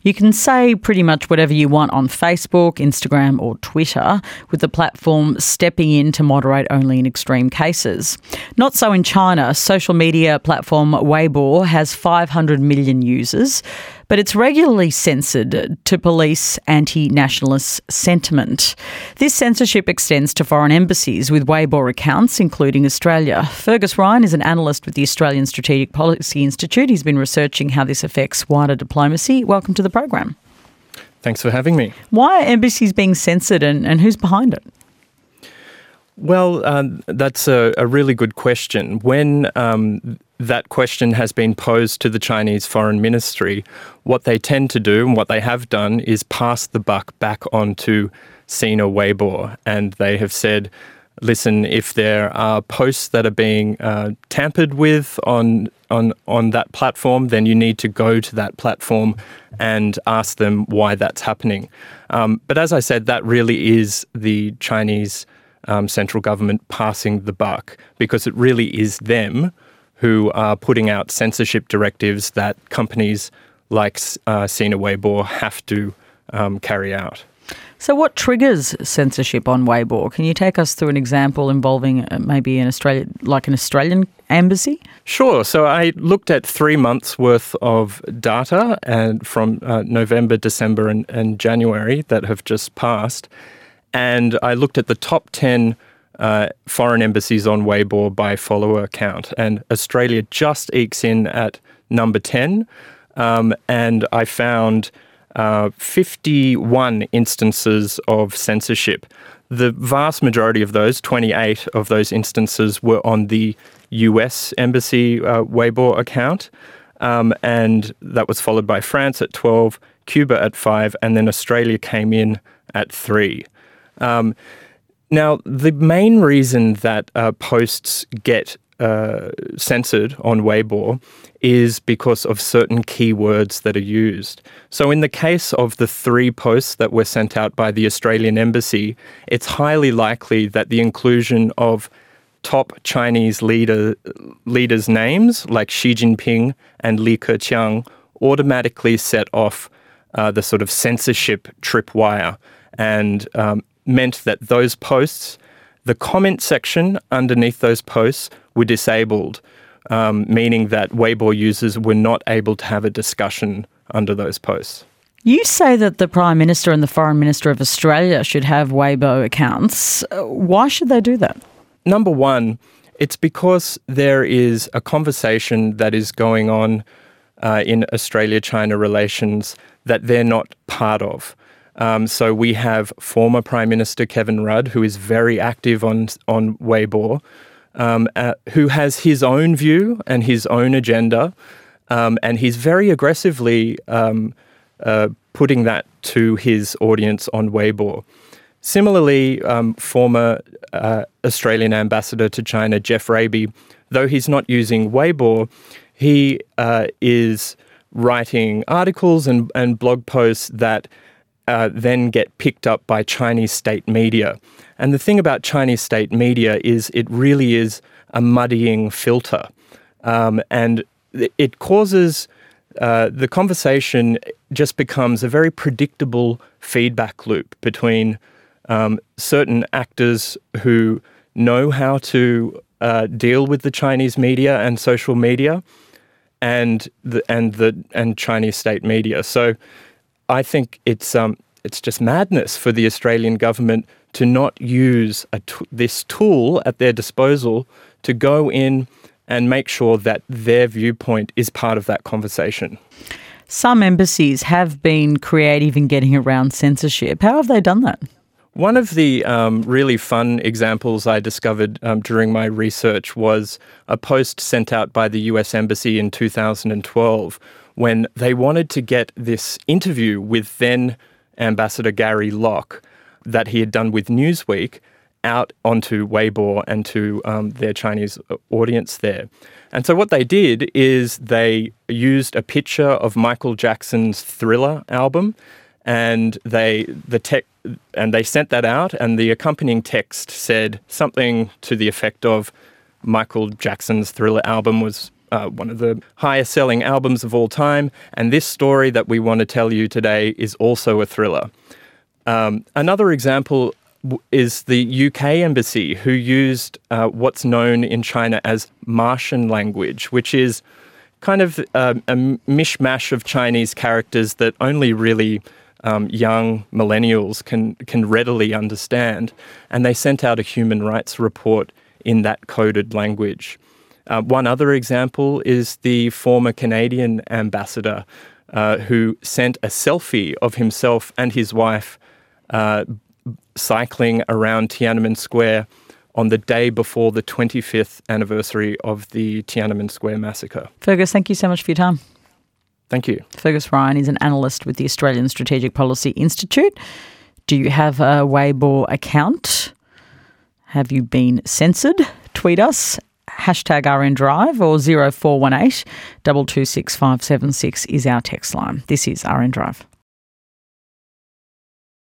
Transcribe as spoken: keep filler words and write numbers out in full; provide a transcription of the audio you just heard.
You can say pretty much whatever you want on Facebook, Instagram or Twitter, with the platform stepping in to moderate only in extreme cases. Not so in China. Social media platform Weibo has five hundred million users, but it's regularly censored to police anti-nationalist sentiment. This censorship extends to foreign embassies with Weibo accounts, including Australia. Fergus Ryan is an analyst with the Australian Strategic Policy Institute. He's been researching how this affects wider diplomacy. Welcome to the program. Thanks for having me. Why are embassies being censored and, and who's behind it? Well, um, that's a, a really good question. When um, that question has been posed to the Chinese Foreign Ministry, what they tend to do and what they have done is pass the buck back onto Sina Weibo. And they have said, listen, if there are posts that are being uh, tampered with on, on, on that platform, then you need to go to that platform and ask them why that's happening. Um, but as I said, that really is the Chinese Um, central government passing the buck, because it really is them who are putting out censorship directives that companies like uh, Sina Weibo have to um, carry out. So what triggers censorship on Weibo? Can you take us through an example involving uh, maybe an Australia, like an Australian embassy? Sure. So I looked at three months worth of data and from uh, November, December and, and January that have just passed. And I looked at the top ten uh, foreign embassies on Weibo by follower count. And Australia just ekes in at number ten. Um, and I found uh, fifty-one instances of censorship. The vast majority of those, twenty-eight of those instances, were on the U S embassy uh, Weibo account. Um, and that was followed by France at twelve, Cuba at five, and then Australia came in at three. Um, now, the main reason that uh, posts get uh, censored on Weibo is because of certain keywords that are used. So in the case of the three posts that were sent out by the Australian Embassy, it's highly likely that the inclusion of top Chinese leader, leaders' names like Xi Jinping and Li Keqiang automatically set off uh, the sort of censorship tripwire and um, meant that those posts, the comment section underneath those posts were disabled, um, meaning that Weibo users were not able to have a discussion under those posts. You say that the Prime Minister and the Foreign Minister of Australia should have Weibo accounts. Why should they do that? Number one, it's because there is a conversation that is going on uh, in Australia-China relations that they're not part of. Um, so we have former Prime Minister Kevin Rudd, who is very active on on Weibo, um, uh, who has his own view and his own agenda, um, and he's very aggressively um, uh, putting that to his audience on Weibo. Similarly, um, former uh, Australian ambassador to China, Jeff Raby, though he's not using Weibo, he uh, is writing articles and, and blog posts that Uh, then get picked up by Chinese state media. And the thing about Chinese state media is it really is a muddying filter. Um, and it causes, uh, the conversation just becomes a very predictable feedback loop between um, certain actors who know how to uh, deal with the Chinese media and social media and the, and the, and Chinese state media. So I think it's um, it's just madness for the Australian government to not use a t- this tool at their disposal to go in and make sure that their viewpoint is part of that conversation. Some embassies have been creative in getting around censorship. How have they done that? One of the um, really fun examples I discovered um, during my research was a post sent out by the U S Embassy in two thousand twelve when they wanted to get this interview with then Ambassador Gary Locke that he had done with Newsweek out onto Weibo and to um, their Chinese audience there. And so what they did is they used a picture of Michael Jackson's Thriller album, and they the tech and they sent that out, and the accompanying text said something to the effect of Michael Jackson's Thriller album was uh, one of the highest selling albums of all time. And this story that we want to tell you today is also a thriller. Um, another example w- is the U K embassy, who used uh, what's known in China as Martian language, which is kind of uh, a mishmash of Chinese characters that only really um, young millennials can can readily understand. And they sent out a human rights report in that coded language. Uh, one other example is the former Canadian ambassador uh, who sent a selfie of himself and his wife uh, cycling around Tiananmen Square on the day before the twenty-fifth anniversary of the Tiananmen Square massacre. Fergus, thank you so much for your time. Thank you. Fergus Ryan is an analyst with the Australian Strategic Policy Institute. Do you have a Weibo account? Have you been censored? Tweet us, hashtag R N Drive, or zero four one eight, two two six, five seven six is our text line. This is R N Drive.